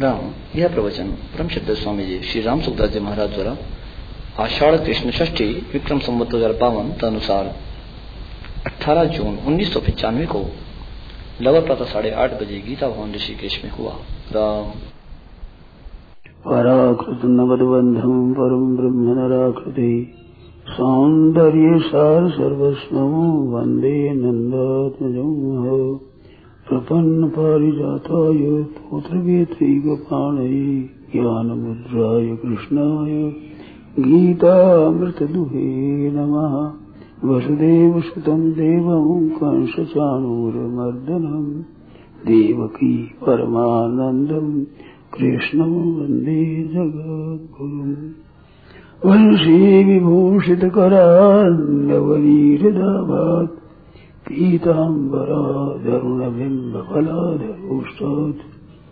राम। यह प्रवचन परम श्रद्धेय स्वामी जी श्री राम सुखदास जी महाराज द्वारा आषाढ़ कृष्ण षष्ठी विक्रम संवत 2052 तदनुसार 18 जून 1995 को लगभग प्रातः 8:30 बजे गीता भवन ऋषिकेश में हुआ। राम। पराकृत नवद्बंधम परम ब्रह्म नराकृति सौंदर्य सार सर्वस्वं वंदे नंदात्मजं प्रपन्न पारिजाताय पुत्रवेत्रैकपाणये ज्ञानमुद्राय कृष्णाय गीतामृतदुहे नमः। वसुदेवसुतं देवं कंसचाणूरमर्दनं देवकी परमानन्दं कृष्णं वन्दे जगद्गुरुम्। वंशी विभूषितकरान्नवनीहृदाभात् पीताम्बराधरुणबिम्बफलाधरोष्टात्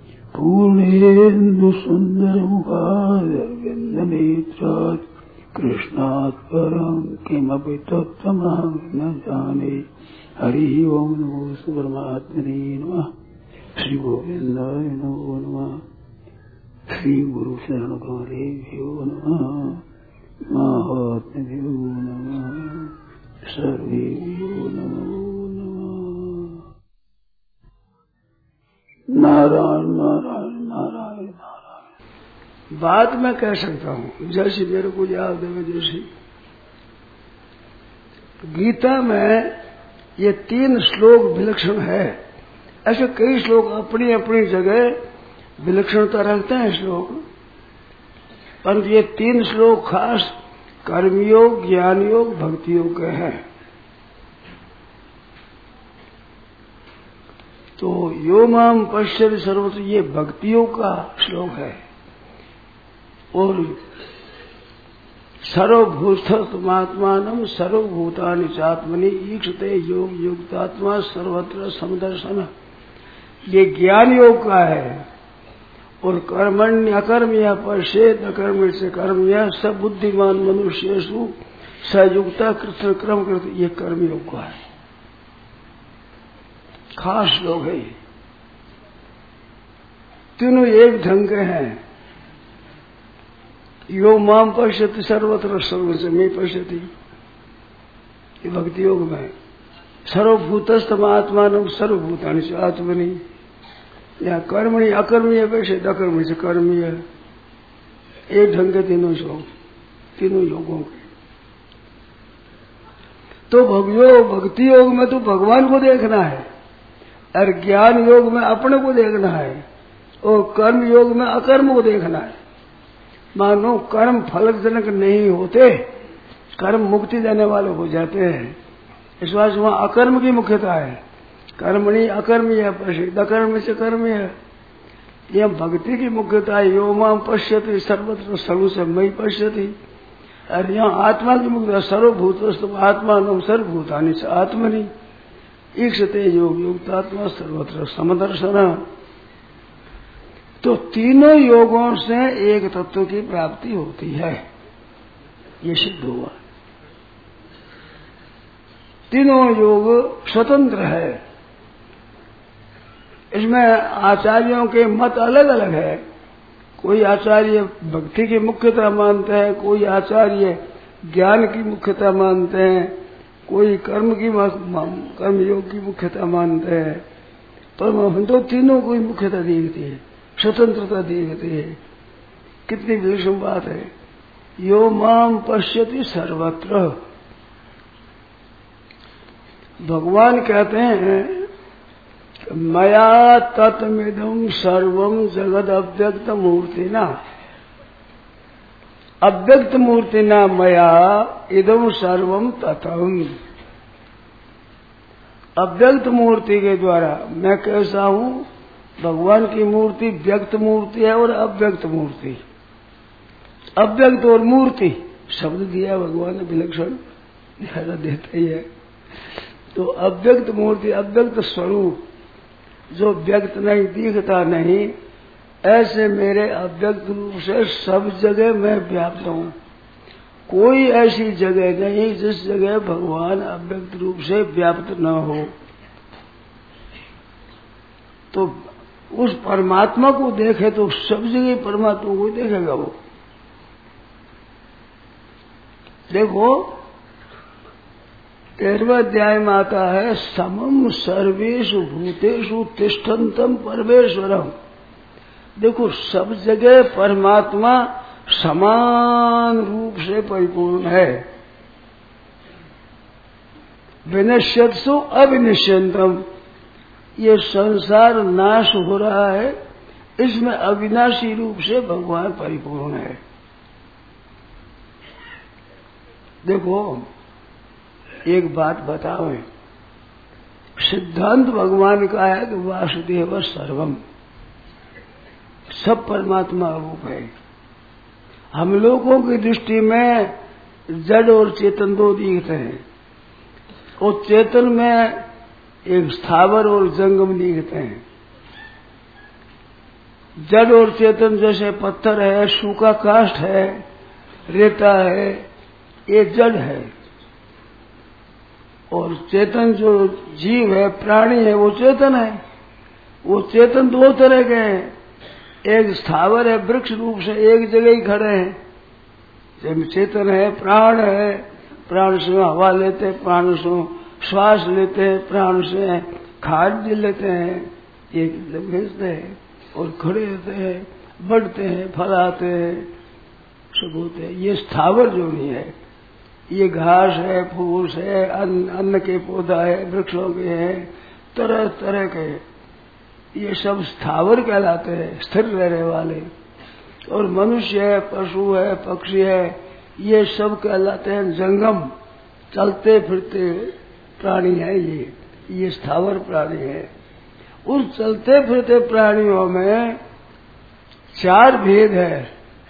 पूर्णेन्दुसुन्दरमुखादरविन्दनेत्रात् कृष्णात् परं किमपि तत्त्वमहं न जाने। हरिः ओम् नमो परमात्मने नमः। श्री गोविन्दाय नमो नमः। श्री गुरु शरण गौरेभ्यो नमः। महात्म्यो नमः। सर्वेभ्यो नमो नमः। नारायण नारायण नारायण नारायण। बात मैं कह सकता हूँ जैसी मेरे को याद है, जैसी गीता में ये 3 श्लोक विलक्षण है। ऐसे कई श्लोक अपनी अपनी जगह विलक्षणता रखते हैं श्लोक, परंतु ये 3 श्लोक खास कर्मयोग, ज्ञान योग, भक्ति योग के हैं। तो यो माम पश्यति सर्वत्र ये भक्ति योग का श्लोक है। और सर्वभूतमात्मानं सर्वभूतानि चात्मनि ईक्षते योग युक्तात्मा सर्वत्र समदर्शन, ये ज्ञान योग का है। और कर्मण्य अकर्मया पश्येत अकर्म से कर्मया सब बुद्धिमान मनुष्येषु सयुक्ता कृष्ण क्रम कृत, ये कर्मयोग का है। खास लोग है ये। तीनों एक ढंग के हैं। यो माम पश्यति सर्वत्र सर्वसमय पश्यति, ये भक्ति योग में। सर्वभूतस्थम आत्मानं सर्वभूतानि च आत्मनि, यहाँ कर्मणि अकर्मीय पश्यति अकर्मी से कर्मीय, एक ढंग के तीनों श्लोक, तीनों योगों के। तो भक्ति योग में तो भगवान को देखना है, और ज्ञान योग में अपने को देखना है, और कर्म योग में अकर्म को देखना है। मानो कर्म फलजनक नहीं होते, कर्म मुक्ति देने वाले हो जाते हैं। इस बात से वहां अकर्म की मुख्यता है। कर्मणि अकर्मीय पश्यति अकर्म से कर्मीय, यह भक्ति की मुख्यता है। यो माम पश्यति सर्वत्र सर्वसमयि पश्यति, और यहाँ आत्मा की मुख्यता सर्वभूतस्थम आत्मानं सर्वभूतानि च आत्मनि ईक्षते योग युक्तात्मा सर्वत्र समदर्शन। तो तीनों योगों से एक तत्व की प्राप्ति होती है, ये सिद्ध हुआ। तीनों योग स्वतंत्र है। इसमें आचार्यों के मत अलग अलग है। कोई आचार्य भक्ति की मुख्यता मानते हैं, कोई आचार्य ज्ञान की मुख्यता मानते हैं, कोई कर्म योग की मुख्यता मानते हैं। पर हम तो तीनों को ही मुख्यता दिखती है, स्वतंत्रता दिखती है। कितनी विलक्षण बात है। यो माम पश्यति सर्वत्र, भगवान कहते हैं मया तत्मिदं सर्वं जगद अव्यक्त मूर्तिना, अव्यक्त मूर्तिना मया इदं सर्वं ततम्। अव्यक्त मूर्ति के द्वारा मैं कैसा हूं, भगवान की मूर्ति व्यक्त मूर्ति है और अव्यक्त मूर्ति। अव्यक्त और मूर्ति शब्द दिया भगवान ने विलक्षण, लिहाजा देता ही है। तो अव्यक्त मूर्ति, अव्यक्त स्वरूप जो व्यक्त नहीं, दिखता नहीं, ऐसे मेरे अव्यक्त रूप से सब जगह मैं व्याप्त हूं। कोई ऐसी जगह नहीं जिस जगह भगवान अव्यक्त रूप से व्याप्त न हो। तो उस परमात्मा को देखे तो सब जगह परमात्मा को देखेगा वो। देखो 13वें अध्याय में आता है समम सर्वेषु भूतेषु तिष्ठन्तम परमेश्वरम। देखो सब जगह परमात्मा समान रूप से परिपूर्ण है। विनश्यत्सु अविनश्यंतम, ये संसार नाश हो रहा है, इसमें अविनाशी रूप से भगवान परिपूर्ण है। देखो एक बात बताओ, सिद्धांत भगवान का है कि वासुदेव सर्वम, सब परमात्मा रूप है। हम लोगों की दृष्टि में जड़ और चेतन दो दिखते हैं, और चेतन में एक स्थावर और जंगम दिखते हैं। जड़ और चेतन जैसे पत्थर है, सूखा काष्ठ है, रेता है, ये जड़ है। और चेतन जो जीव है, प्राणी है, वो चेतन है। वो चेतन दो तरह के हैं, एक स्थावर है, वृक्ष रूप से एक जगह ही खड़े हैं। जब चेतन है, प्राण है, प्राण से हवा लेते हैं, प्राण से श्वास लेते हैं, प्राण से खाद्य लेते हैं, एक भेजते हैं और खड़े रहते हैं, बढ़ते हैं, फल आते हैं, सब होते हैं। ये स्थावर जो नहीं है, ये घास है, फूस है, अन्न के पौधा है, वृक्षों के हैं, तरह तरह के, ये सब स्थावर कहलाते हैं, स्थिर रहने वाले। और मनुष्य है, पशु है, पक्षी है, ये सब कहलाते हैं जंगम, चलते फिरते प्राणी है। ये स्थावर प्राणी है। उस चलते फिरते प्राणियों में चार भेद है।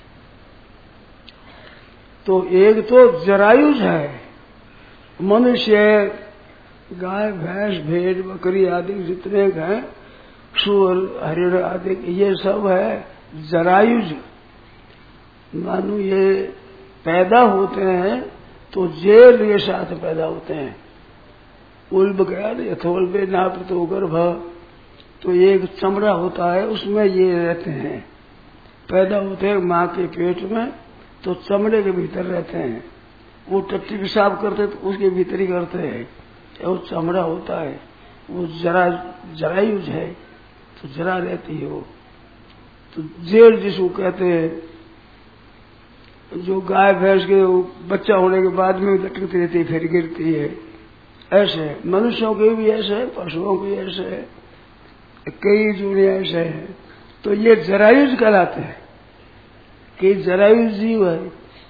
तो एक तो जरायुज है, मनुष्य, गाय, भैंस, भेड़, बकरी आदि जितने हैं, सूअर, हरिण आदि, ये सब है जरायुज। मानो ये पैदा होते हैं तो जेल के साथ पैदा होते हैं। उल्ब गया यथोल्बे नापृत गर्भ, तो एक चमड़ा होता है, उसमें ये रहते हैं, पैदा होते हैं माँ के पेट में, तो चमड़े के भीतर रहते हैं। वो टट्टी पेशाब करते तो उसके भीतर ही करते हैं, वो चमड़ा होता है, वो जरायुज है, तो जरा रहती है वो। तो जेल जिसको कहते हैं, जो गाय भैंस के बच्चा होने के बाद में लटकती रहती है, फिर गिरती है। ऐसे मनुष्यों के भी ऐसे है, पशुओं के ऐसे है, कई जुड़े ऐसे हैं। तो ये जरायुज कहलाते हैं, कई जरायुज जीव है।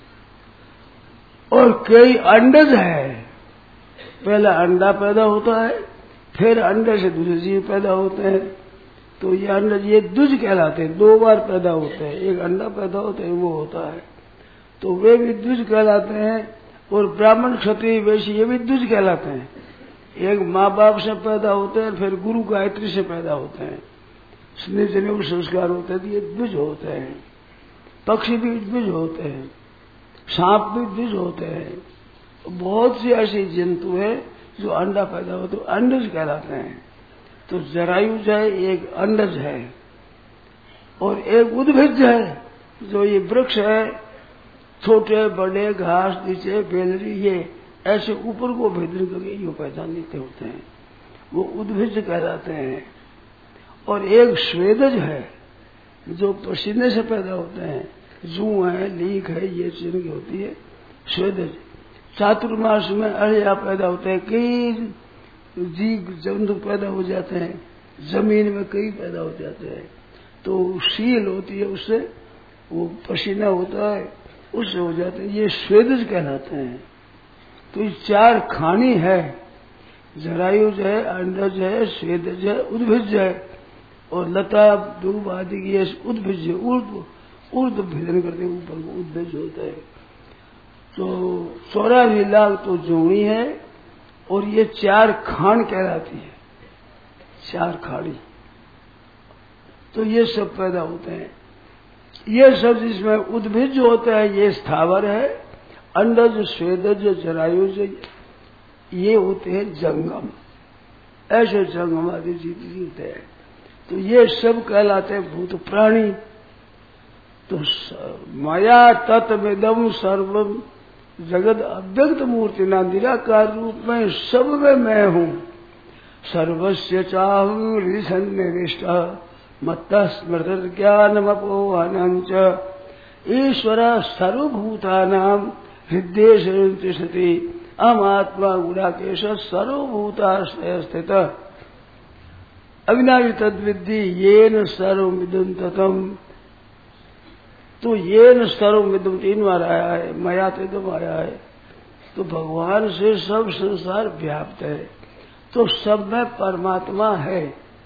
और कई अंडज है, पहला अंडा पैदा होता है, फिर अंडे से दूसरे जीव पैदा होते हैं। तो ये अंडज, ये द्विज कहलाते हैं, दो बार पैदा होते हैं, एक अंडा पैदा होता है, वो होता है, तो वे भी द्विज कहलाते हैं। और ब्राह्मण, क्षत्रिय, वैश्य, ये भी द्विज कहलाते हैं। एक माँ बाप से पैदा होते हैं, फिर गुरु गायत्री से पैदा होते हैं, स्नेह जनेऊ संस्कार होते हैं, ये द्विज होते हैं। पक्षी भी द्विज होते हैं, सांप भी द्विज होते हैं। बहुत सी ऐसी जंतु है जो अंडा पैदा होते, तो अंडज कहलाते हैं। तो जरायुज है, एक अंडज है, और एक उद्भिज है, जो ये वृक्ष है, छोटे बड़े घास नीचे बेलरी, ये ऐसे ऊपर को भेदन करके यो पैदा नीचे होते हैं, वो उद्भिज कहलाते हैं। और एक स्वेदज है, जो पसीने से पैदा होते हैं, जू है, लीक है, ये चीज होती है स्वेदज। चातुर्मास में अड़िया पैदा होते हैं, कई जीव जंतु पैदा हो जाते हैं, जमीन में कई पैदा हो जाते हैं। तो सील होती है, उससे वो पसीना होता है, उससे हो जाते हैं, ये स्वेदज कहलाते हैं। तो ये चार खानी है, जरायुज है, अंडज है, स्वेदज है, उद्भिज है। और लता दूब आदि की ये उद्भिज है, ऊर्ध भेदन करते ऊपर को उद्भिज होता है। तो 84 लाख तो जोड़ी है, और ये चार खान कहलाती है, चार खाड़ी। तो ये सब पैदा होते हैं। ये सब जिसमें उद्भिज होता है, ये स्थावर है। अंडज, स्वेदज, जरायुज, ये होते हैं जंगम। ऐसे जंगम आदि जीव होते हैं। तो ये सब कहलाते हैं भूत प्राणी। तो माया तत्विदम सर्वम जगत अव्यक्त मूर्ति ना निराकार रूप में सब में मैं हूँ। सर्वस्य चाहु सन्निविष्ट मत्तः स्मृत ज्ञानमपोहनञ्च ईश्वर सर्वभूतानां हृदय तिष्ठति अमात्मा गुणाकेश सर्वभूताश्रय स्थित अविनाशी तद्विद्धि येन सर्वमिदं ततम्। तो येन सर्वमिदं 3 बार आया है, मया तदम आया है। तो भगवान से सब संसार व्याप्त है, तो सब में परमात्मा है।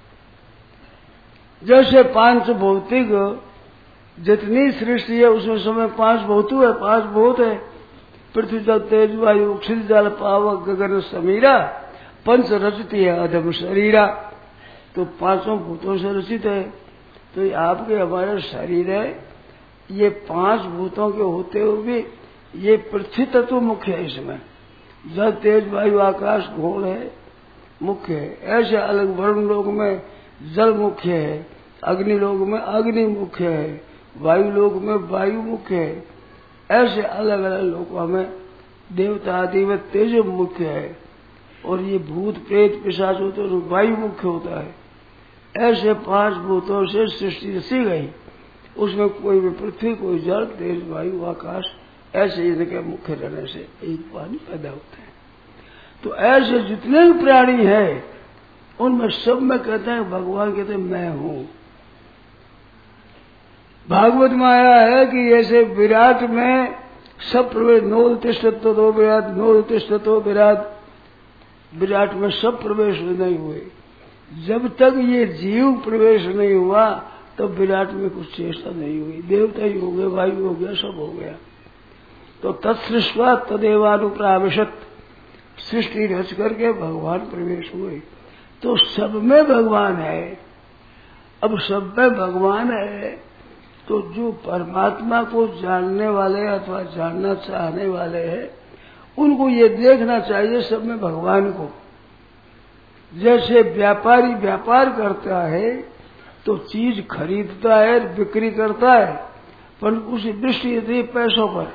जैसे 5 भौतिक जितनी सृष्टि है उसमें समय 5 भौतु है, 5 भूत है। पृथ्वी जल तेज वायु क्षिति जल पावक गगन समीरा 5 रचती है अधम शरीरा। तो 5 भूतों से रचित है। तो ये आपके हमारे शरीर है, ये 5 भूतों के होते हुए भी ये पृथ्वी तत्व मुख्य है। इसमें जल तेज वायु आकाश घोड़ है मुख्य है। ऐसे अलग वरुण लोक में जल मुख्य है, अग्नि लोक में अग्नि मुख्य है, वायु लोक में वायु मुख्य है। ऐसे अलग अलग लोकों में देवता आदि में तेज मुख्य है। और ये भूत प्रेत पिशाच होते हैं तो वायु मुख्य होता है। ऐसे 5 भूतों से सृष्टि रची गई। उसमें कोई भी पृथ्वी, कोई जल, तेज, वायु, आकाश, ऐसे इनके मुख्य रहने से एक पानी पैदा होते हैं। तो ऐसे जितने भी प्राणी हैं उनमें सब में कहते हैं भगवान कहते हैं मैं हूं। भागवत में आया है कि ऐसे विराट में सब प्रवेश नोद तिष्ठतो दो विराट, नोद तिष्ठतो विराट, विराट में सब प्रवेश नहीं हुए। जब तक ये जीव प्रवेश नहीं हुआ तो विराट में कुछ चेष्टा नहीं हुई। देवता ही हो गए, वायु हो गया, सब हो गया। तो तत्सृष्टा तदेवानुप्राविशत, सृष्टि रच करके भगवान प्रवेश हुए। तो सब में भगवान है। अब सब में भगवान है तो जो परमात्मा को जानने वाले अथवा जानना चाहने वाले हैं उनको ये देखना चाहिए सब में भगवान को। जैसे व्यापारी व्यापार करता है तो चीज खरीदता है, बिक्री करता है, पर उसकी दृष्टि यदि पैसों पर,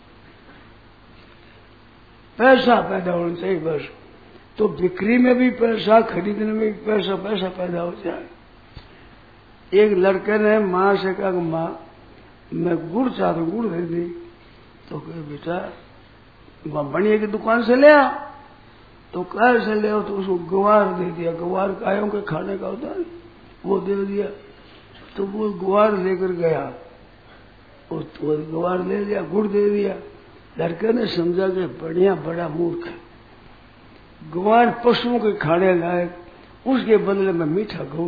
पैसा पैदा होना चाहिए बस। तो बिक्री में भी पैसा, खरीदने में भी पैसा, पैसा पैदा हो जाए। एक लड़के ने माँ से कहा माँ मैं गुड़ चाहता हूँ, गुड़ दे दी। तो कहे बेटा बनिए की दुकान से ले आ। तो कह से ले आओ। तो उसको ग्वार दे दिया। ग्वार गायों के खाने का होता है, वो दे दिया। तो वो ग्वार लेकर गया, वो ग्वार ले लिया, गुड़ दे दिया। लड़के ने समझा कि बढ़िया बड़ा मूर्ख है, ग्वार पशुओं के खाने लायक, उसके बदले में मीठा गुड़।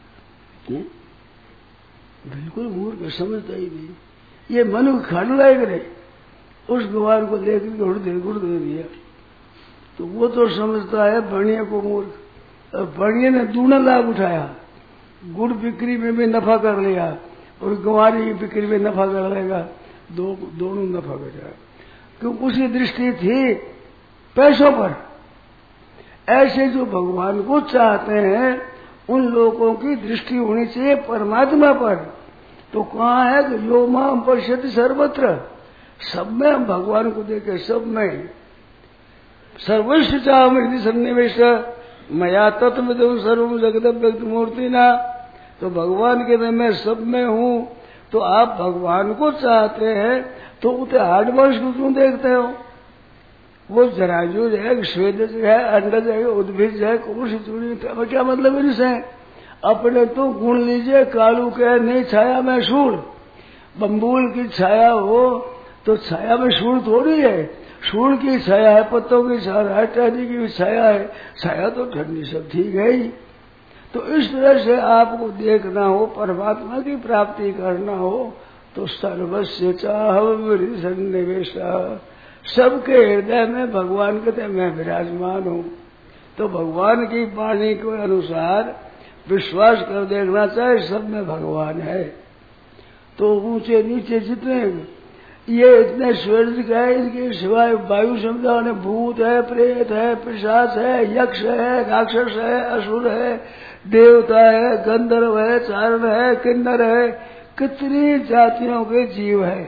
बिल्कुल मूर्ख, समझता ही नहीं। ये मनु खाने लायक रहे, उस ग्वार को लेकर गुड़ दे दिया। तो वो तो समझता है बढ़िया को मूर्ख। और बढ़िया ने दूना लाभ उठाया, गुड़ बिक्री में भी नफा कर लिया और ग्वारी की बिक्री में नफा कर लेगा, दोनों नफा कर जाएगा। क्योंकि उसकी दृष्टि थी पैसों पर। ऐसे जो भगवान को चाहते हैं उन लोगों की दृष्टि होनी चाहिए परमात्मा पर। तो कहाँ है कि यो माम पश्यति सर्वत्र, सब में हम भगवान को देखे, सब में। सर्वस्व चाहमृति सन्निवेश मया तत्विदं सर्वं जगत व्यक्त मूर्ति ना। तो भगवान के लिए मैं सब में हूँ। तो आप भगवान को चाहते हैं तो उसे हार्डवर्ष को क्यों देखते हो? वो जराजूज है, श्वेदज है, अंडज है, उद्भिज है, कुरुष चूड़ी, क्या मतलब इनसे? अपने तो गुण लीजिए। कालू के नहीं छाया में सूर, बम्बूल की छाया हो तो छाया में सूर थोड़ी है। सूर की छाया है, पत्तों की छाया है, टहनी की छाया है, छाया तो ठंडी सब ठीक है ही। तो इस तरह से आपको देखना हो, परमात्मा की प्राप्ति करना हो तो सर्वस्य चाहमृति सन्निवेश, सबके हृदय में भगवान कहते मैं विराजमान हूँ। तो भगवान की वाणी के अनुसार विश्वास कर देखना चाहिए सब में भगवान है। तो ऊंचे नीचे जितने ये इतने स्वर्ग है, इनके सिवाय वायु समझा भूत है, प्रेत है, पिशाच है, यक्ष है, राक्षस है, असुर है, देवता है, गंधर्व है, चारण है, किन्नर है, कितनी जातियों के जीव है,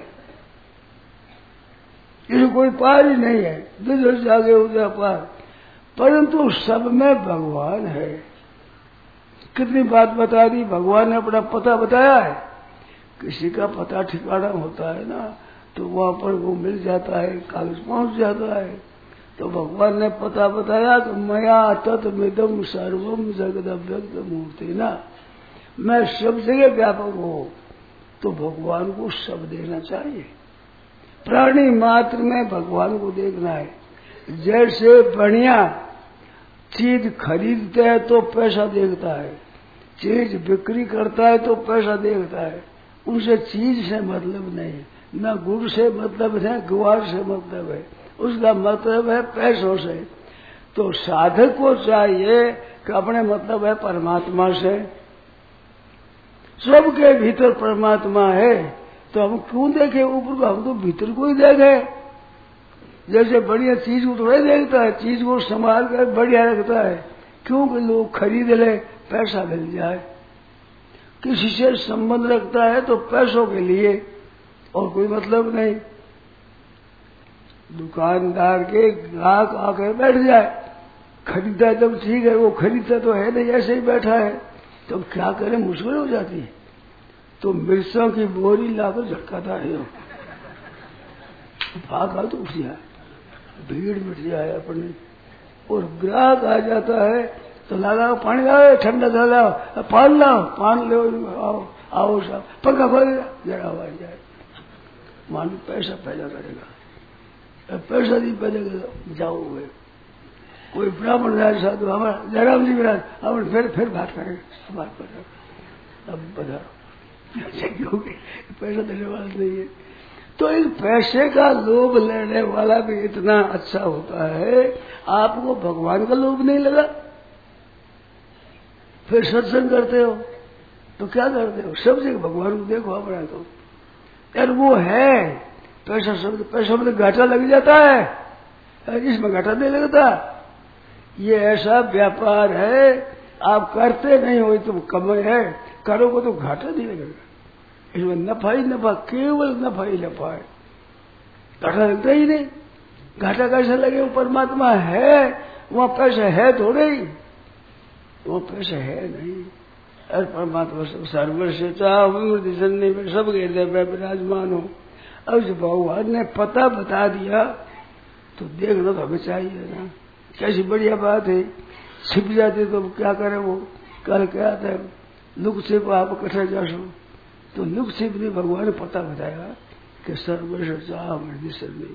इसमें कोई पार ही नहीं है, जिधर जागे उधर पार, परंतु सब में भगवान है। कितनी बात बता दी, भगवान ने अपना पता बताया है। किसी का पता ठिकाना होता है ना, तो वहां पर वो मिल जाता है, कागज पहुंच जाता है। तो भगवान ने पता बताया कि मया तत्मिदं सर्वम जगदव्यक्त मूर्ति ना, मैं सब जगह व्यापक हूं। तो भगवान को सब देना चाहिए, प्राणी मात्र में भगवान को देखना है। जैसे बढ़िया चीज खरीदते हैं तो पैसा देखता है, चीज बिक्री करता है तो पैसा देखता है, उनसे चीज से मतलब नहीं, न गुड़ से मतलब है, गुआर से मतलब है, उसका मतलब है पैसों से। तो साधक को चाहिए कि अपने मतलब है परमात्मा से, सबके भीतर परमात्मा है, तो हम क्यों देखें ऊपर को, हम तो भीतर को ही देखे। जैसे बढ़िया चीज को थोड़ा देखता है, चीज को संभाल कर बढ़िया रखता है, क्योंकि लोग खरीद ले, पैसा मिल जाए। किसी से संबंध रखता है तो पैसों के लिए, और कोई मतलब नहीं। दुकानदार के ग्राहक आकर बैठ जाए, खरीदा है तब ठीक है, वो खरीदता तो है नहीं, ऐसे ही बैठा है, तो क्या करें, मुश्किल हो जाती है। तो मिर्चों की बोरी लाकर झटकाता है, भागा तो उठ जाए, भीड़ मिट जाए अपने। और ग्राहक आ जाता है तो लाओ पानी लाओ, ठंडा लाओ, पान लाओ, पान लो, आओ आओ साहब, पंखा खोल जरा आवाज जाए, मानो पैसा पैदा करेगा, पैसा नहीं पैदा करेगा, जाओ हुए। कोई ब्राह्मण राज साधु हमारा जयराम जी महाराज, हम फिर बात करेंगे, बात करेंगे, अब बताओ पैसा देने वाला नहीं है। तो इस पैसे का लोभ लेने वाला भी इतना अच्छा होता है, आपको भगवान का लोभ नहीं लगा, फिर सत्संग करते हो तो क्या करते हो, सब जगह भगवान को देखो अपना। तो यार वो है, पैसा में घाटा लग जाता है, इसमें घाटा नहीं लगता। ये ऐसा व्यापार है, आप करते नहीं हो तो कमाई है, करोगे तो घाटा नहीं लगेगा, इसमें नफा ही नफा, केवल नफा ही नफा है, घाटा लगता ही नहीं। घाटा कैसे लगे, वो परमात्मा है, वहां पैसा है थोड़े ही, वो पैसा है नहीं। अरे परमात्मा सर्वस्व चाहने में सब हृदय में विराजमान हो। अब जब भगवान ने पता बता दिया तो देखना तो हमें चाहिए ना, कैसी बढ़िया बात है। छिप जाते तो क्या करे, वो कल क्या था, लुक छिप आप कठे जासो, तो लुक छिप ने भगवान ने पता बताया कि सर्वस्व चाह नहीं,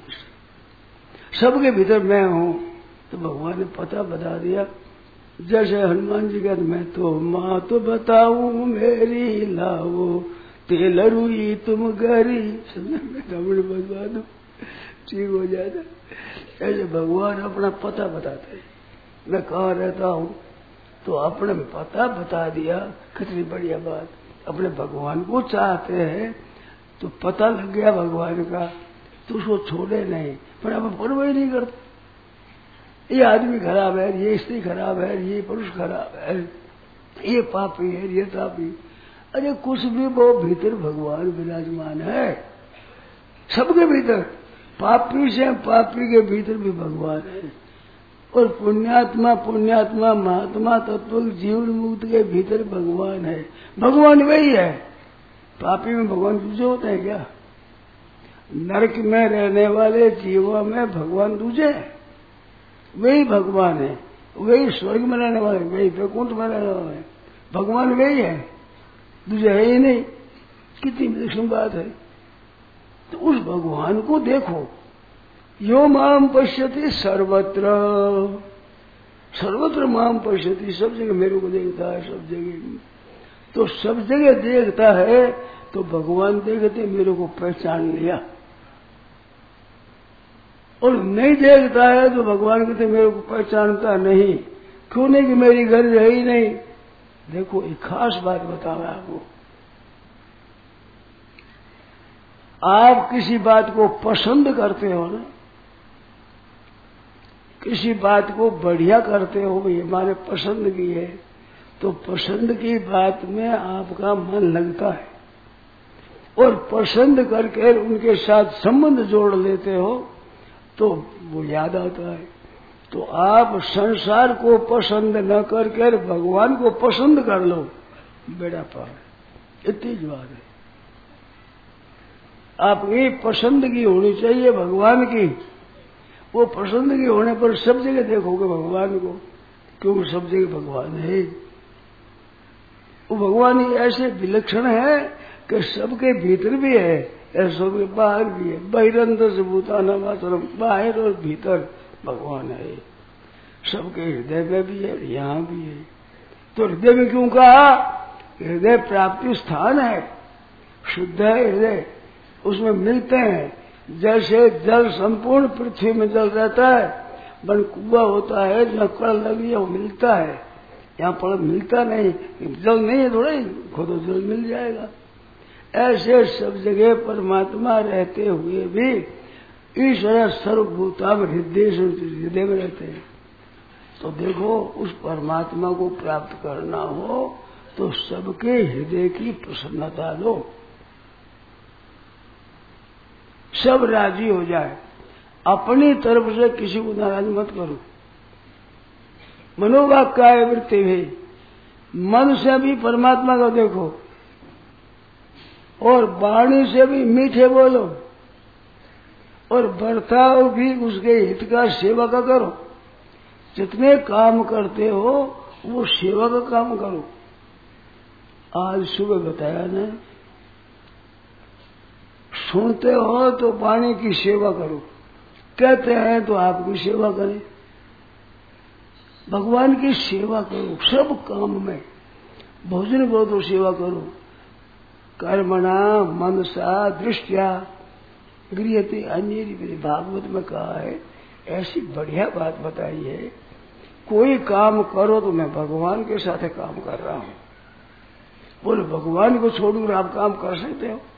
सबके भीतर मैं हूं। तो भगवान ने पता बता दिया। जैसे हनुमान जी कहते, मैं तो माँ तो बताऊं मेरी लाओ, तेल रुई तुम गरी, समझ बदवा दो, ठीक हो जाता। ऐसे भगवान अपना पता बताते हैं, मैं कहाँ रहता हूँ, तो अपने पता बता दिया। कितनी बढ़िया बात, अपने भगवान को चाहते हैं तो पता लग गया भगवान का, तो उसको छोड़े नहीं, पर अब परवाह नहीं करते। ये आदमी खराब है, ये स्त्री खराब है, ये पुरुष खराब है, ये पापी है, ये तापी, अरे कुछ भी वो भीतर भगवान विराजमान है, सबके भीतर। पापी से पापी के भीतर भी भगवान है, और पुण्यात्मा पुण्यात्मा महात्मा तत्व जीवन मुक्त के भीतर भगवान है। भगवान वही है। पापी में भगवान दूसरे होते हैं क्या? नरक में रहने वाले जीवों में भगवान दूसरे, वही भगवान है। वही स्वर्ग में रहने वाले, वही वैकुंठ में रहने वाले, भगवान वही है, दूसरे है ही नहीं। कितनी विलक्षण बात है। तो उस भगवान को देखो। यो माम पश्यति सर्वत्र, सर्वत्र माम पश्यति, सब जगह मेरे को देखता है, सब जगह। तो सब जगह देखता है तो भगवान देखते मेरे को पहचान लिया, और नहीं देखता है तो भगवान कहते मेरे को पहचानता नहीं। क्यों नहीं? कि मेरी गरज है ही नहीं। देखो एक खास बात बताओ आपको, आप किसी बात को पसंद करते हो ना, किसी बात को बढ़िया करते हो, भाई हमारे पसंद की है, तो पसंद की बात में आपका मन लगता है और पसंद करके उनके साथ संबंध जोड़ लेते हो तो वो याद आता है। तो आप संसार को पसंद न करके भगवान को पसंद कर लो, बेड़ा पार, इतनी बात है। आपकी पसंदगी होनी चाहिए भगवान की। वो पसंदगी होने पर सब जगह देखोगे भगवान को, क्योंकि सब जगह भगवान है। वो भगवान ही ऐसे विलक्षण है कि सबके भीतर भी है, सबके बाहर भी है। बहिरंतर भूताना मातरम, बाहर और भीतर भगवान है। सबके हृदय में भी है, यहाँ भी है। तो हृदय में क्यों कहा? हृदय प्राप्ति स्थान है, शुद्ध है हृदय, उसमें मिलते हैं। जैसे जल संपूर्ण पृथ्वी में जल रहता है, बन कुआं होता है जहाँ कड़ लगी है वो मिलता है, यहाँ पर मिलता नहीं। जल नहीं है थोड़ा ही खोदो जल मिल जाएगा। ऐसे सब जगह परमात्मा रहते हुए भी ईश्वर सर्वभूता में हृदय में रहते हैं। तो देखो, उस परमात्मा को प्राप्त करना हो तो सबके हृदय की प्रसन्नता लो, सब राजी हो जाए। अपनी तरफ से किसी को नाराज मत करो। मनोभाव का वृत्ति है, मन से भी परमात्मा को देखो और वाणी से भी मीठे बोलो और बर्ताव भी उसके हित का सेवा का करो। जितने काम करते हो वो सेवा का काम करो। आज सुबह बताया ना, सुनते हो तो वाणी की सेवा करो, कहते हैं तो आपकी सेवा करें। भगवान की सेवा करो सब काम में। भोजन करो तो सेवा करो। कर्मणा मनसा दृष्टिया गृह्यते अन्येन, भागवत में कहा है। ऐसी बढ़िया बात बताई है, कोई काम करो तो मैं भगवान के साथ काम कर रहा हूं। बोले भगवान को छोड़कर आप काम कर सकते हो?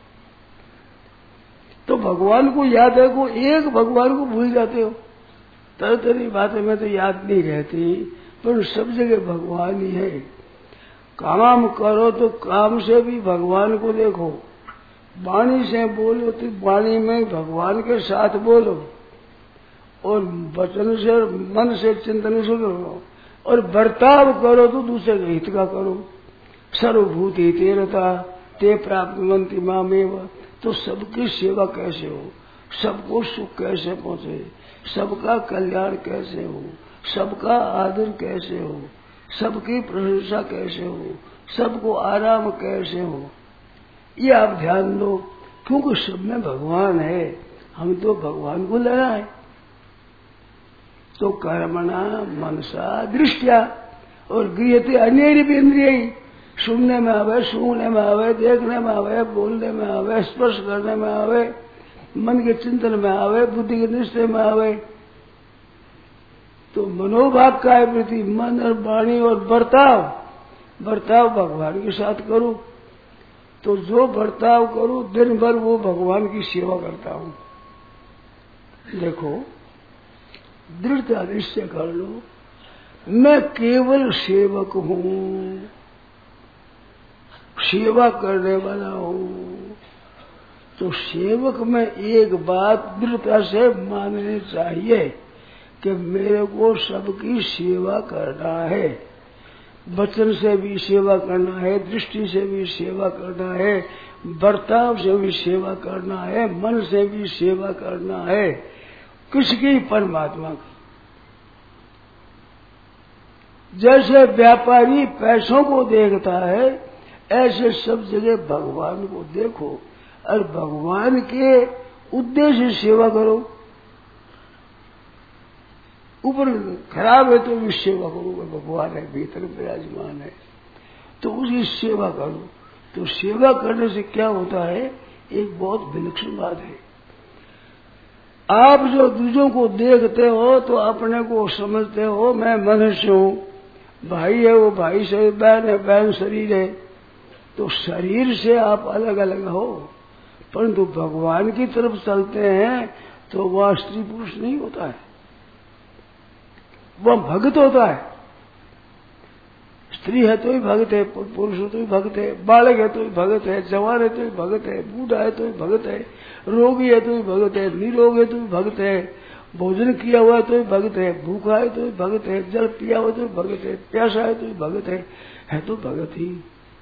तो भगवान को याद है को एक भगवान को भूल जाते हो। तरह तरह की बातें में तो याद नहीं रहती, पर सब जगह भगवान ही है। काम करो तो काम से भी भगवान को देखो। वाणी से बोलो तो वाणी में भगवान के साथ बोलो और वचन से मन से चिंतन से करो और बर्ताव करो तो दूसरे के हित का करो। सर्वभूत हितेरता ते प्राप्नुवन्ति मामेव। तो सबकी सेवा कैसे हो, सबको सुख कैसे पहुंचे, सबका कल्याण कैसे हो, सबका आदर कैसे हो, सबकी प्रशंसा कैसे हो, सबको आराम कैसे हो, ये आप ध्यान दो। क्योंकि सब में भगवान है, हम तो भगवान को लेना है। तो कर्मणा मनसा दृष्टिया और गृह्यते अन्येन भी इंद्रिय। सुनने में आवे, सूंघने में आवे, देखने में आवे, बोलने में आवे, स्पर्श करने में आवे, मन के चिंतन में आवे, बुद्धि के निश्चय में आवे। तो मनोभाव का प्रति मन और वाणी और बर्ताव भगवान के साथ करो। तो जो बर्ताव करो दिन भर वो भगवान की सेवा करता हूं। देखो, दृढ़ता निश्चय कर लो, मैं केवल सेवक हूं, सेवा करने वाला हूं। तो सेवक में एक बात दृढ़ता से माननी चाहिए कि मेरे को सबकी सेवा करना है। वचन से भी सेवा करना है, दृष्टि से भी सेवा करना है, बर्ताव से भी सेवा करना है, मन से भी सेवा करना है। किसकी? परमात्मा की। जैसे व्यापारी पैसों को देखता है, ऐसे सब जगह भगवान को देखो और भगवान के उद्देश्य से सेवा करो। ऊपर खराब है तो भी सेवा करो, भगवान है भीतर विराजमान है तो उसकी सेवा करो। तो सेवा करने से क्या होता है, एक बहुत विलक्षण बात है। आप जो दूसरों को देखते हो तो अपने को समझते हो मैं मनुष्य हूं, भाई है वो भाई से, बहन है बहन, शरीर है। तो शरीर से आप अलग अलग हो, परंतु भगवान की तरफ चलते हैं तो वह स्त्री पुरुष नहीं होता है, वह भक्त होता है। स्त्री है तो ही भगत है, पुरुष है तो ही भगत है, बालक है तो ही भगत है, जवान है तो ही भगत है, बूढ़ा है तो ही भगत है, रोगी है तो ही भगत है, निरोग है तो ही भगत है, भोजन किया हुआ है तो ही भगत है, भूखा है तो ही भगत है, जल पिया हुआ तो ही भगत है, प्यासा है तो ही भगत है तो भगत ही।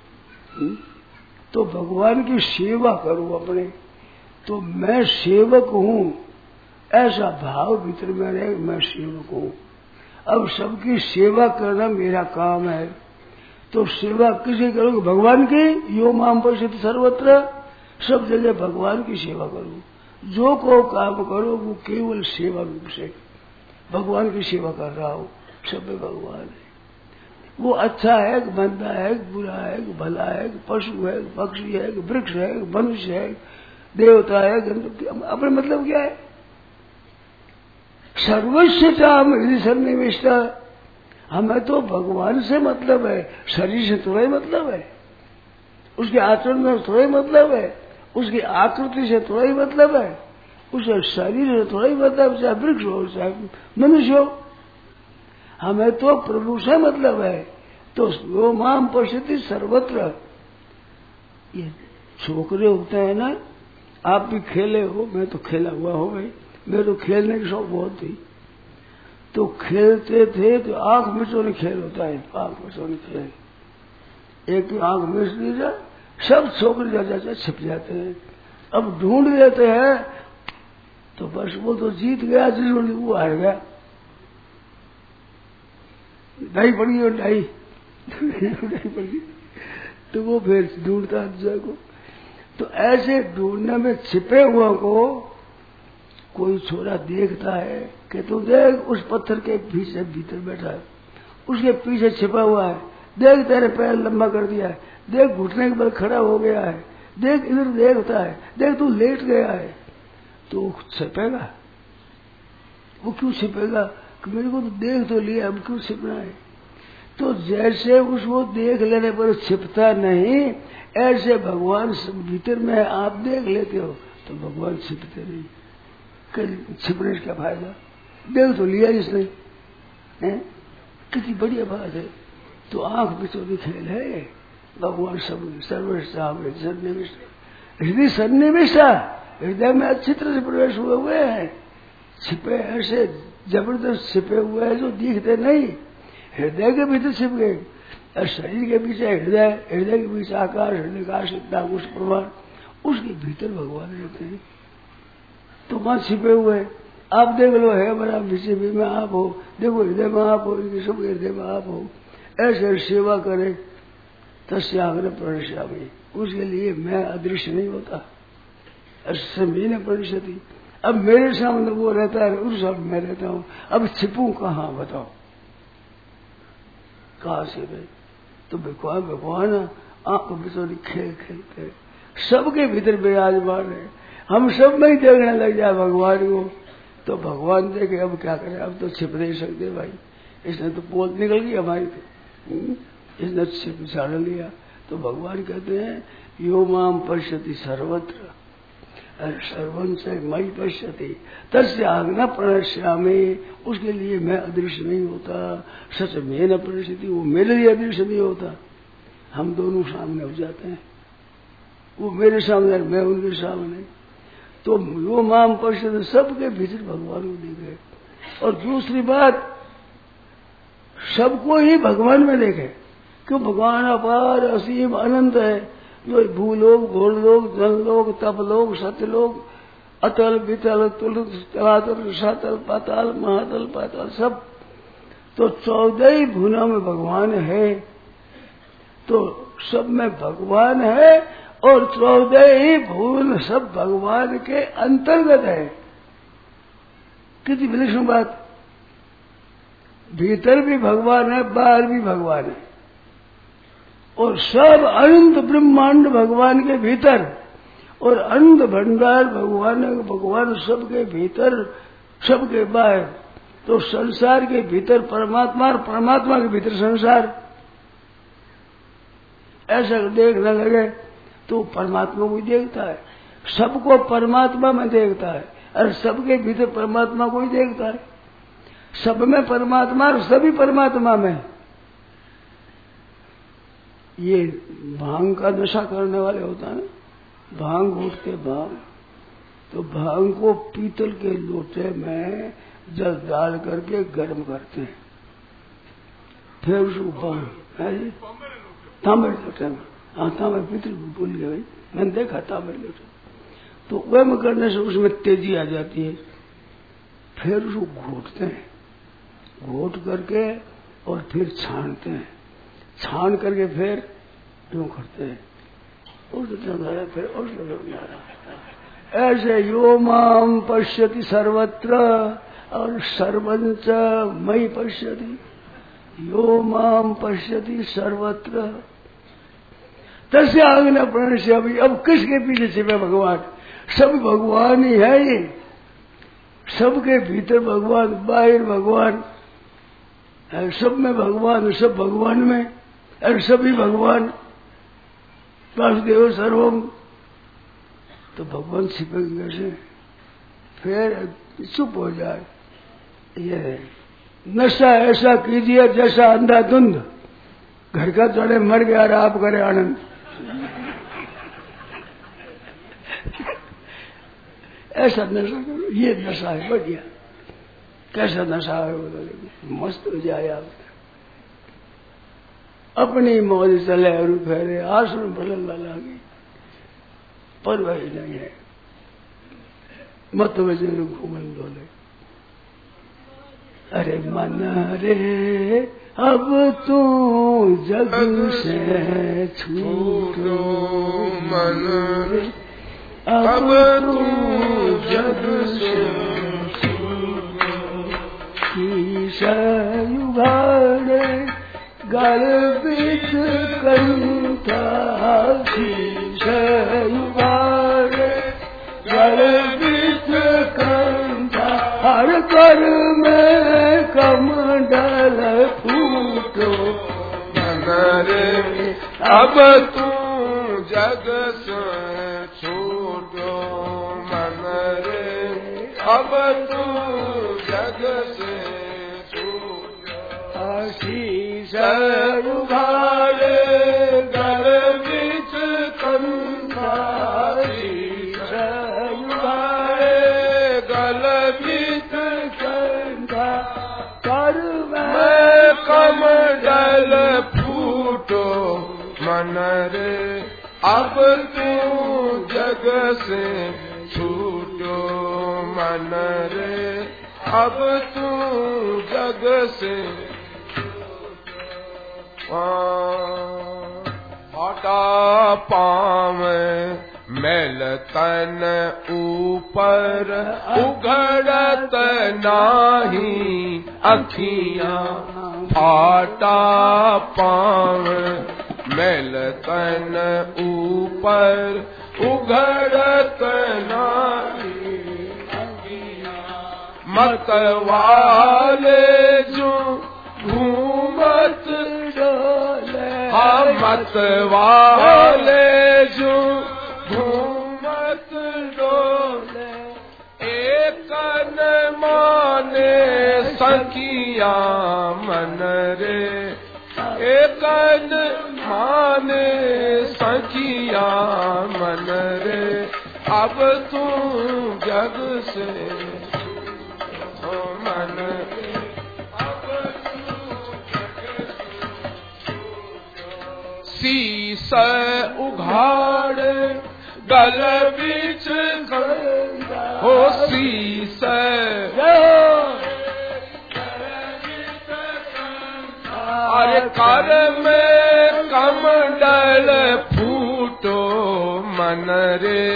तो भगवान की सेवा करूं अपने, तो मैं सेवक हूं, ऐसा भाव भीतर में रहे, मैं सेवक हूं। अब सबकी सेवा करना मेरा काम है, तो सेवा किसी करूं? भगवान की। यो माम पश्यति सर्वत्र, सब जगह भगवान की सेवा करूं। जो को काम करो वो केवल सेवा रूप से भगवान की सेवा कर रहा हूं। सब में भगवान है, वो अच्छा है, मंदा है, बुरा है, भला है, पशु है, पक्षी है, वृक्ष है, मनुष्य है, देवता है, अपने मतलब क्या है? सर्वस्व चाम हृदय सन्निविष्ट। हमें तो भगवान से मतलब है, शरीर से थोड़ा ही मतलब है, उसके आचरण में थोड़ा ही मतलब है, उसकी आकृति से थोड़ा ही मतलब है, उसके शरीर से थोड़ा ही मतलब, चाहे वृक्ष हो चाहे मनुष्य हो। हमें तो प्रभु से मतलब है। तो वो माम पश्यति सर्वत्र। ये छोकरे होते हैं ना, आप भी खेले हो, मैं तो खेला हुआ हो भाई, मेरे तो खेलने की शौक बहुत थी। तो खेलते थे तो आंख मिचोने खेल होता है, आंख मिचोने खेल। एक आंख मिच दी जाए, सब छोकरे जा जाते छिप जाते हैं। अब ढूंढ लेते हैं तो बस वो तो जीत गया, जिसने वो हार गया। ढाई पड़ गई और ढाई पड़ गई, तो वो फिर ढूंढता दूसरे को। तो ऐसे ढूंढने में छिपे हुआ को कोई छोरा देखता है कि तू देख उस पत्थर के पीछे भीतर बैठा है, उसके पीछे छिपा हुआ है, देख तेरे पैर लंबा कर दिया है, देख घुटने के बल खड़ा हो गया है, देख इधर देखता है, देख तू लेट गया है। तो छिपेगा? वो क्यों छिपेगा कि मेरे को तो देख तो लिया, अब क्यों छिपना है? तो जैसे उसको देख लेने पर छिपता नहीं, ऐसे भगवान भीतर में आप देख लेते हो तो भगवान छिपते नहीं। छिपने से क्या फायदा? देख तो लिया जिसने, कितनी बढ़िया बात है। तो आंख बिचौली खेल है, भगवान सब सर्वश्रेष्ठ हृदय सन्निविष्ट, हृदय में अच्छी तरह से प्रवेश हुए हैं। छिपे ऐसे जबरदस्त छिपे हुए हैं जो दिखते नहीं, हृदय के भीतर छिप गए। और शरीर के पीछे हृदय, हृदय के पीछे आकाश, हृदय का इतना कुछ प्रमाण, उसके भीतर भगवान रहते हैं। तो वहां छिपे हुए आप देख लो, है बड़ा बीजेपी में आप हो, देखो हृदय में आप हो, सब हृदय में आप हो। ऐसे सेवा करे तस्याग्र प्रणश्यामी, उसके लिए मैं अदृश्य नहीं होता। समय न परिषति, अब मेरे सामने वो रहता है, उस सामने मैं रहता हूं, अब छिपूं कहाँ बताओ? कहाँ से भाई? तो भगवान आंख बिचौली खेल खेलते सबके भीतर विराजमान है। हम सब में ही देखने लग जाए भगवान को, तो भगवान देखे अब क्या करें, अब तो छिप नहीं सकते भाई, इसने तो पोल निकल गई हमारी, इसने छिप झाड़ लिया। तो भगवान कहते हैं यो माम पश्यति सर्वत्र सर्वं से मई पश्यति तस्य आज्ञा प्रणश्यामि, उसके लिए मैं अदृश्य नहीं होता। सच में न प्रणश्यति, वो मेरे लिए अदृश्य नहीं होता। हम दोनों सामने हो जाते हैं, वो मेरे सामने, मैं उनके सामने। तो वो माम पश्यति, सबके भीतर भगवान को देखे। और दूसरी बात, सबको ही भगवान में देखे, क्यों? भगवान अपार असीम अनंत है। जो भूलोक, घोरलोक, जनलोक, तपलोक, सत्यलोक, अतल वितल तुल तलातल सतल पाताल महातल पाताल, सब तो 14 भुवनों में भगवान है। तो सब में भगवान है और 14 भुवन सब भगवान के अंतर्गत है। कितनी विलक्षण बात! भीतर भी भगवान है, बाहर भी भगवान है, और सब अनंत ब्रह्मांड भगवान के भीतर, और अनंत भंडार भगवान सबके भीतर, सबके बाहर। तो संसार के भीतर परमात्मा और परमात्मा के भीतर संसार। ऐसा देखने लगे तो परमात्मा को देखता है, सबको परमात्मा में देखता है, और सबके भीतर परमात्मा को ही देखता है। सब में परमात्मा और सभी परमात्मा में। ये भांग का नशा करने वाले होता है, भांग घोटते भांग, तो भांग को पीतल के लोटे में जल डाल करके गर्म करते हैं, फिर उसको भांग तांबे लोटे में, हाँ तांबे पीतल भूल गया भाई, मैंने देखा तांबे लोटे, तो गर्म करने से उसमें तेजी आ जाती है, फिर उसको घोटते हैं, घोट करके और फिर छानते हैं, छान करके फिर यूं करते हैं, फिर ऐसे यो माम पश्यति सर्वत्र और सर्वंच मई पश्यति, यो माम पश्यति सर्वत्र तस्य आज्ञा प्रणश्य। अभी अब किसके पीछे छिपे भगवान? सब भगवान ही है, ये सबके भीतर भगवान, बाहर भगवान, सब में भगवान, सब भगवान में, और सभी भगवान, वासुदेव सर्वम, तो भगवान छिपेंगे कैसे? फिर चुप हो जाए। ये नशा ऐसा कीजिए जैसा अंधाधुंध, घर का चढ़े मर गया और आप करे आनंद। ऐसा नशा करो, ये नशा है बढ़िया। कैसा नशा है वो, मस्त हो जाए आप, अपनी मौज चले और फेरे, आसन बदलना लगे, पर वही नहीं है, मत वजन घूमन डोले। अरे मन रे अब तू जग से छूटो, मन रे अब तू जग से छूटो, युगाड़े गल बिच कंठा, युगाड़े गल बिच कंठा, हर कर में कमंडल फूटो, मन रे अब तू जग से छूटो, मन रे अब तू जग से छूटो, आशीष उघाड़े गल बिच कंठा, आशीष उघाड़े गल बिच कंठा, कर में कमंडल फूटो, मन रे अब तू जग से छूटो, मन रे अब तू जग से हटा पावे मैल तन ऊपर, उघड़त नाही अखियां, फाटा पावे मैल तन ऊपर, उघड़त नाही अखियां, मत वाले जो घूमत डोले, मत वाले जो घूमत डोले, एक न माने सखिया मन रे, एक न माने सखिया मन रे, अब तू जग से मन रे, शीस उघाड़े गल बिच हो, शीस अरे कर में कमंडल फूटो, मन रे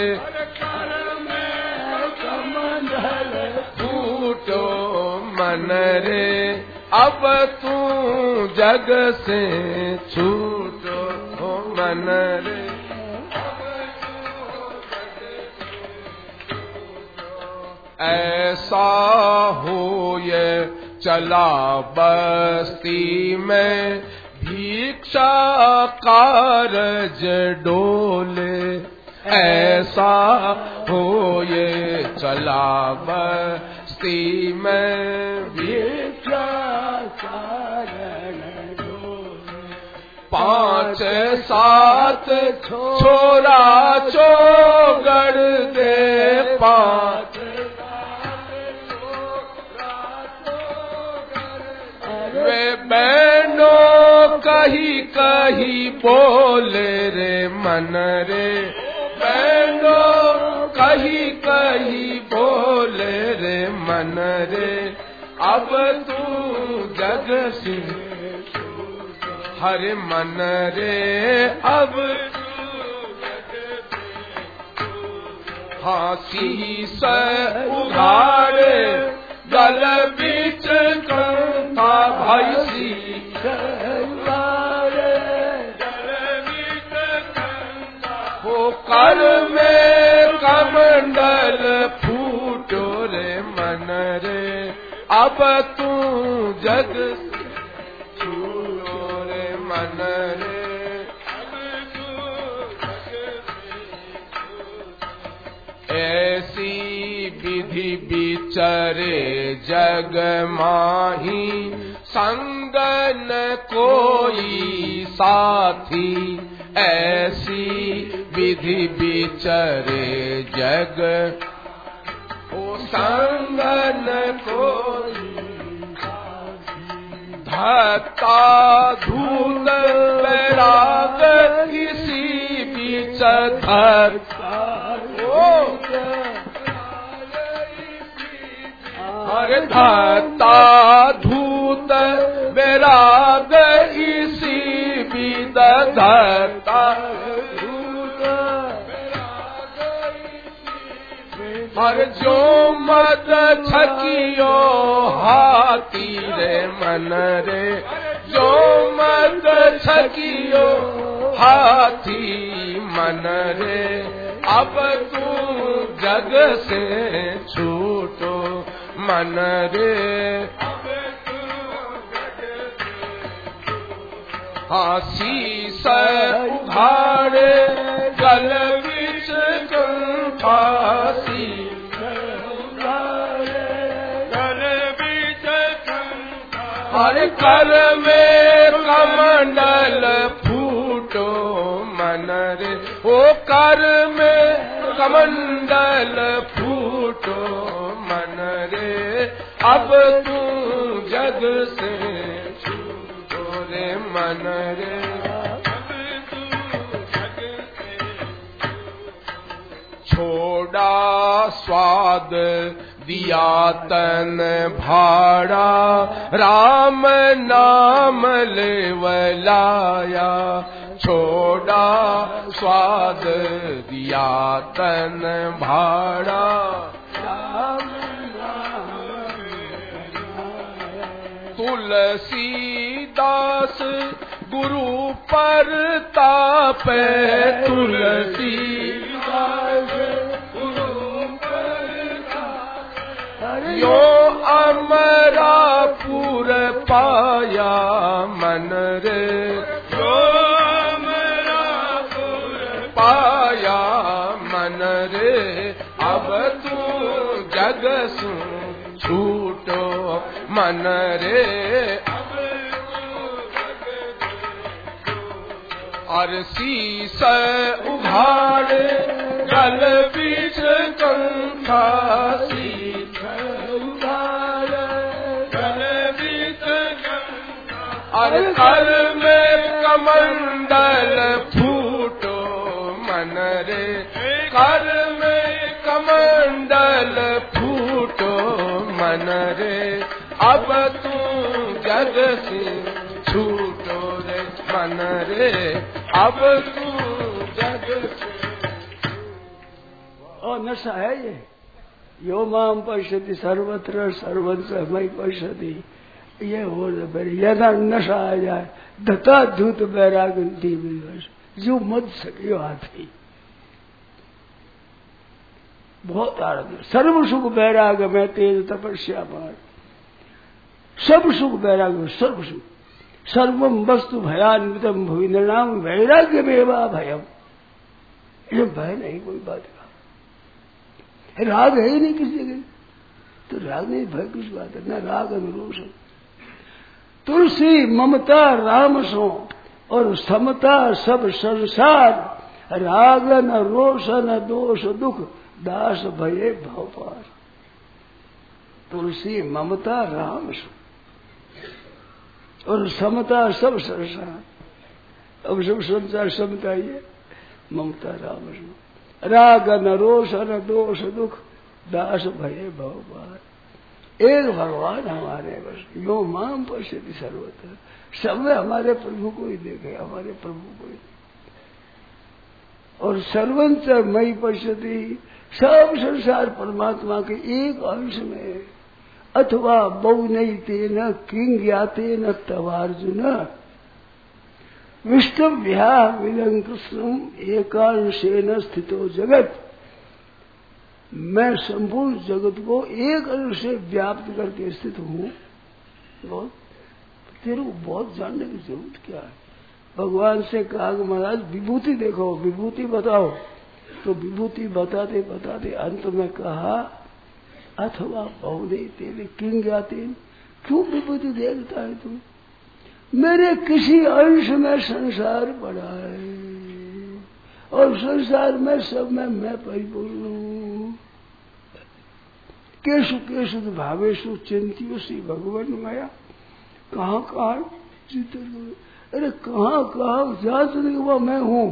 कमंडल फूटो, मन रे अब तू जग से छूटो, मन रे ऐसा हो ये चला बस्ती में भिक्षा कारज डोले, ऐसा हो ये चला बस्ती में भिक्षा कारज डोले, 5 7 छोरा चौगड़ दे 5 वे बहनों कही कही बोले रे मन रे बहनों कही कही बोले रे मन रे अब तू जग से हरे मन रे अब हाथी से उघाड़े गल बीच कंथा भाई सी हो कर में कमंडल फूटो रे मन रे अब तू जग छूटो रे मन रे ऐसी विधि विचरे जग माही संग न कोई साथी ऐसी विधि विचरे जग ओ संग न कोई धत्ता धूल बैराग किसी बीच धत्ता हर धत्ता धूत बैराग इसी बीच धत्ता हर जो मत छकियो हाथी रे मन रे जो मत छकियो हाथी मन रे अब तू जग से छूटो मन रे हासी से उघाड़े गल बिच कंठासी हर कर में कमंडल फूटो मन रे ओ कर में कमंडल फूटो मन रे अब तू जग से छूटो रे मन रे छोड़ा स्वाद दिया तन भाड़ा राम नाम लेवलाया छोड़ा स्वाद दिया तन भाड़ा तुलसीदास गुरु पर ताप तुलसीदास यो अमरापुर पाया मन रे यो अमरापुर पाया मन रे अब तू जग सु छूटो मन रे अरसी से उघाड़े गल बीच कंठासी अर कर में कमंडल फूटो मन रे कर में कमंडल फूटो मन रे अब तू जग से छूटो रे मन रे अब तू जग से और नशा है ये यो माम पश्यति सर्वत्र सर्वत्र मई पश्यति ये हो यदा नशा आ जाए धता धूत बैराग जो मत सकियो हाथी बहुत आनंद सर्व सुख बैराग में तेज तपस्या पार सब सुख बैराग में सर्व सुख सर्वम वस्तु भयान्वितम भुवि निर्णाम वैराग्य मेवा भयम ये भय नहीं कोई बात का राग है ही नहीं किसी जगह तो राग नहीं भय किस बात है न राग अनुरोष तुलसी ममता राम सो और समता सब संसार, राग न रोष न दोष दुख, दास भये भव पार। तुलसी ममता राम सुख और समता सब संसार। अब सब संसार समता ही है, ममता राम सुख, राग न रोष न दोष दुख, दास भये भव पार। एक भगवान हमारे बस, यो माम पश्यति सर्वत्र, सब में हमारे प्रभु को ही देखे, हमारे प्रभु को ही। और सर्वंच मई पश्यति, सब संसार परमात्मा के एक अंश में। अथवा बहु नहीं तेन किंग ज्ञाते न तवार्जुन, विष्टव्या विलं कृष्णम एकांशेन स्थितो जगत। मैं संपूर्ण जगत को एक अंश से व्याप्त करके स्थित हूँ। बहुत तेरे को बहुत जानने की जरूरत क्या है। भगवान से कहा कि महाराज विभूति देखो, विभूति बताओ। तो विभूति बताते बताते अंत में कहा अथवा बहुने तेरे किंग ज्ञाते, क्यों विभूति देखता है तू? मेरे किसी अंश में संसार पड़ा है और संसार में सब में मैं परिपूर्ण हूँ। केशु केशु भावेशु चिंतियोसी भगवान माया, कहाँ कहाँ चिंतन, अरे कहाँ कहाँ जहाँ चिंतन हुआ मैं हूँ,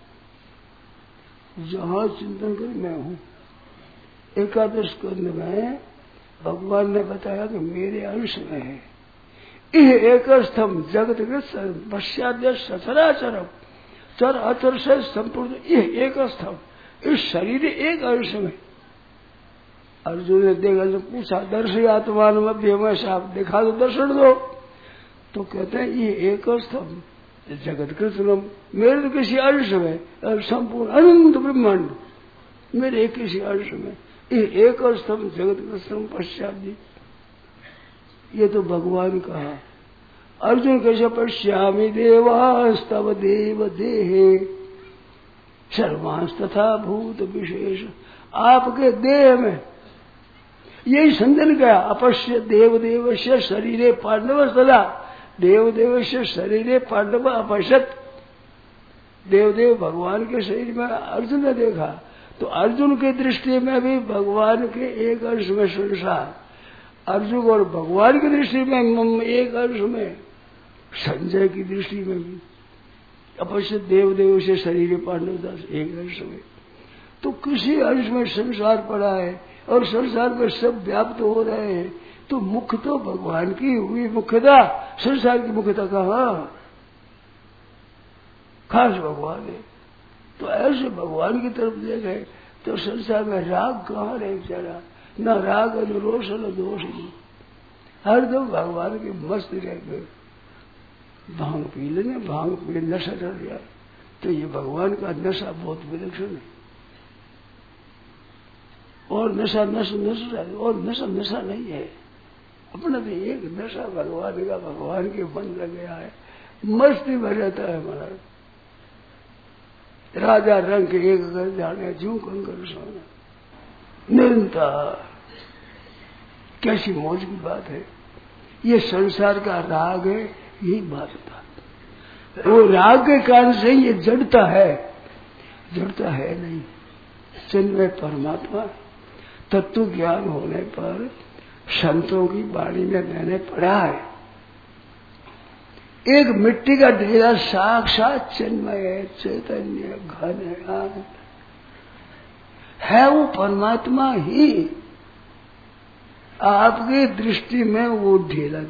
जहाँ चिंतन कर मैं हूँ। एकादश स्कंद में भगवान ने बताया कि मेरे अंश में है। यह एक स्तंभ जगत के पश्चाद्य सचराचरम, चर अचर से संपूर्ण यह एक स्तंभ, इस शरीर एक अंश में। अर्जुन ने देखा तो पूछा दर्शी आत्मान मध्य में साफ देखा तो दर्शन दो। तो कहते हैं ये एक स्तंभ जगत कृष्णम, मेरे तो किसी अंश में, संपूर्ण अनंत ब्रह्मांड मेरे किसी अंश में, ये एक स्तंभ जगत कृष्णम पश्चात जी। ये तो भगवान कहा। अर्जुन कैसे पश्यामि देवास्तव देव देहे सर्वांश तथा भूत विशेष, आपके देह में यही संजन गया। अपश्य देवदेव से शरीरे पांडव सदा, देवदेव से शरीरे पांडव अपश्यत। देवदेव भगवान के शरीर में अर्जुन ने देखा, तो अर्जुन की दृष्टि में भी भगवान के एक अंश में संसार, अर्जुन और भगवान की दृष्टि में एक अंश में, संजय की दृष्टि में भी अपश्य देवदेव से शरीर पांडवदास एक अंश में। तो किसी अंश में संसार पड़ा है और संसार में सब व्याप्त हो रहे हैं, तो मुख्य तो भगवान की हुई मुख्यता, संसार की मुख्यता कहाँ? खास भगवान है। तो ऐसे भगवान की तरफ देखे तो संसार में राग कहाँ रहे बेचारा, न राग न रोष न दोष, हरदम भगवान की मस्त रह गए। भांग पी लेने, भांग पी नशा चढ़ जाए, तो ये भगवान का नशा बहुत विलक्षण है। और नशा नशा और नशा नशा नहीं है, अपना तो एक नशा भगवान का, भगवान के मन लग गया है, मस्ती भर जाता है महाराज। राजा रंग के एक कर जाने जू कंकर सोना निरंतर, कैसी मौज की बात है। ये संसार का राग है, यही बात था। वो राग के कारण से ये जड़ता है, जड़ता है नहीं। चिन्मय परमात्मा तत्व ज्ञान होने पर संतों की वाणी में मैंने पढ़ा है, एक मिट्टी का ढेरा साक्षात चिन्मय चैतन्य घन है, वो परमात्मा ही। आपकी दृष्टि में वो ढेला